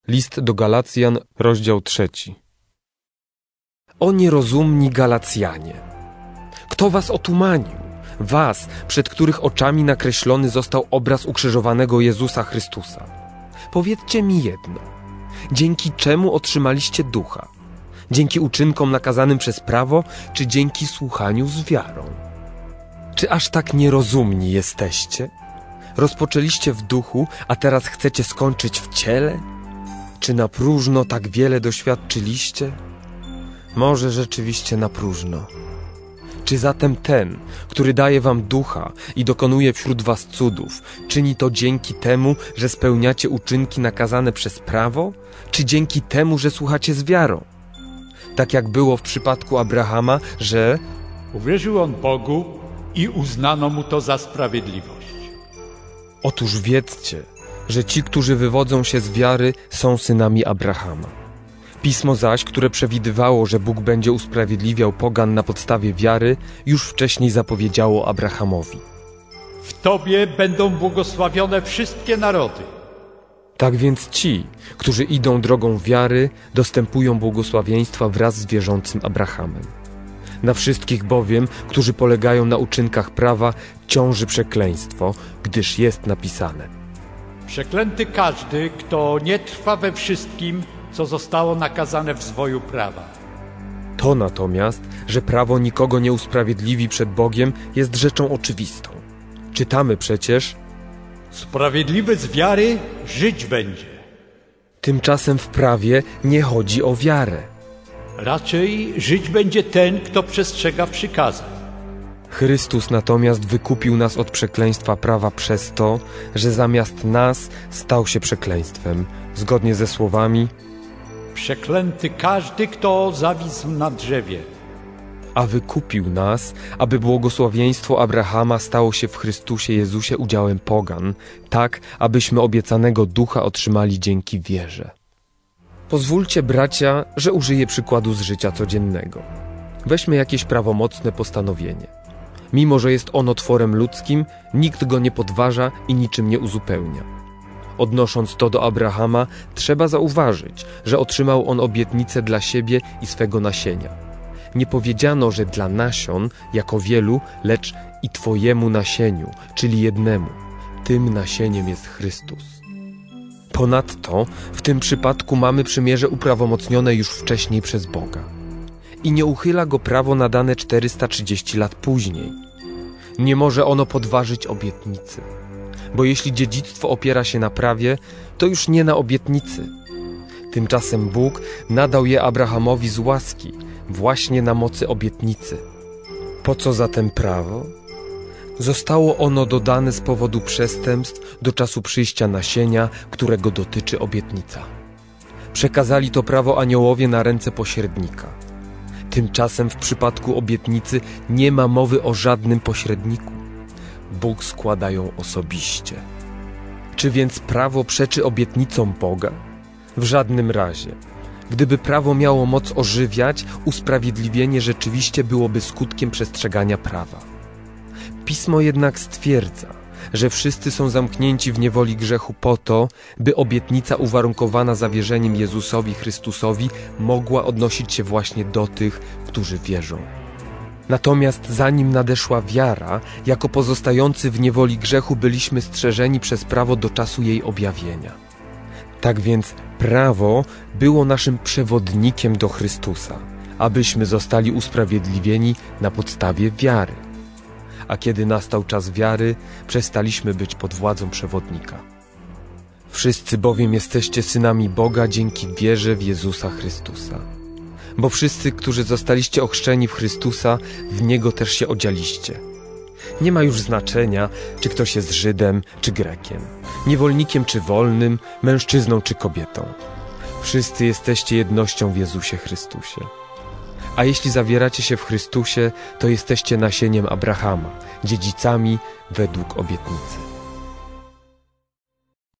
List do Galacjan, rozdział 3. O nierozumni Galacjanie! Kto was otumanił? Was, przed których oczami nakreślony został obraz ukrzyżowanego Jezusa Chrystusa. Powiedzcie mi jedno. Dzięki czemu otrzymaliście ducha? Dzięki uczynkom nakazanym przez prawo, czy dzięki słuchaniu z wiarą? Czy aż tak nierozumni jesteście? Rozpoczęliście w duchu, a teraz chcecie skończyć w ciele? Czy na próżno tak wiele doświadczyliście? Może rzeczywiście na próżno. Czy zatem ten, który daje wam ducha i dokonuje wśród was cudów, czyni to dzięki temu, że spełniacie uczynki nakazane przez prawo, czy dzięki temu, że słuchacie z wiarą? Tak jak było w przypadku Abrahama, że uwierzył on Bogu i uznano mu to za sprawiedliwość. Otóż wiedzcie, że ci, którzy wywodzą się z wiary, są synami Abrahama. Pismo zaś, które przewidywało, że Bóg będzie usprawiedliwiał pogan na podstawie wiary, już wcześniej zapowiedziało Abrahamowi. W Tobie będą błogosławione wszystkie narody. Tak więc ci, którzy idą drogą wiary, dostępują błogosławieństwa wraz z wierzącym Abrahamem. Na wszystkich bowiem, którzy polegają na uczynkach prawa, ciąży przekleństwo, gdyż jest napisane: Przeklęty każdy, kto nie trwa we wszystkim, co zostało nakazane w zwoju prawa. To natomiast, że prawo nikogo nie usprawiedliwi przed Bogiem, jest rzeczą oczywistą. Czytamy przecież: Sprawiedliwy z wiary żyć będzie. Tymczasem w prawie nie chodzi o wiarę. Raczej żyć będzie ten, kto przestrzega przykazań. Chrystus natomiast wykupił nas od przekleństwa prawa przez to, że zamiast nas stał się przekleństwem, zgodnie ze słowami: Przeklęty każdy, kto zawisł na drzewie. A wykupił nas, aby błogosławieństwo Abrahama stało się w Chrystusie Jezusie udziałem pogan, tak, abyśmy obiecanego ducha otrzymali dzięki wierze. Pozwólcie, bracia, że użyję przykładu z życia codziennego. Weźmy jakieś prawomocne postanowienie. Mimo że jest ono tworem ludzkim, nikt go nie podważa i niczym nie uzupełnia. Odnosząc to do Abrahama, trzeba zauważyć, że otrzymał on obietnicę dla siebie i swego nasienia. Nie powiedziano, że dla nasion, jako wielu, lecz i twojemu nasieniu, czyli jednemu. Tym nasieniem jest Chrystus. Ponadto w tym przypadku mamy przymierze uprawomocnione już wcześniej przez Boga. I nie uchyla go prawo nadane 430 lat później. Nie może ono podważyć obietnicy. Bo jeśli dziedzictwo opiera się na prawie, to już nie na obietnicy. Tymczasem Bóg nadał je Abrahamowi z łaski, właśnie na mocy obietnicy. Po co zatem prawo? Zostało ono dodane z powodu przestępstw do czasu przyjścia nasienia, którego dotyczy obietnica. Przekazali to prawo aniołowie na ręce pośrednika. Tymczasem w przypadku obietnicy nie ma mowy o żadnym pośredniku. Bóg składa ją osobiście. Czy więc prawo przeczy obietnicom Boga? W żadnym razie. Gdyby prawo miało moc ożywiać, usprawiedliwienie rzeczywiście byłoby skutkiem przestrzegania prawa. Pismo jednak stwierdza, że wszyscy są zamknięci w niewoli grzechu po to, by obietnica uwarunkowana zawierzeniem Jezusowi Chrystusowi mogła odnosić się właśnie do tych, którzy wierzą. Natomiast zanim nadeszła wiara, jako pozostający w niewoli grzechu byliśmy strzeżeni przez prawo do czasu jej objawienia. Tak więc prawo było naszym przewodnikiem do Chrystusa, abyśmy zostali usprawiedliwieni na podstawie wiary. A kiedy nastał czas wiary, przestaliśmy być pod władzą przewodnika. Wszyscy bowiem jesteście synami Boga dzięki wierze w Jezusa Chrystusa. Bo wszyscy, którzy zostaliście ochrzczeni w Chrystusa, w Niego też się odzialiście. Nie ma już znaczenia, czy ktoś jest Żydem, czy Grekiem, niewolnikiem, czy wolnym, mężczyzną, czy kobietą. Wszyscy jesteście jednością w Jezusie Chrystusie. A jeśli zawieracie się w Chrystusie, to jesteście nasieniem Abrahama, dziedzicami według obietnicy.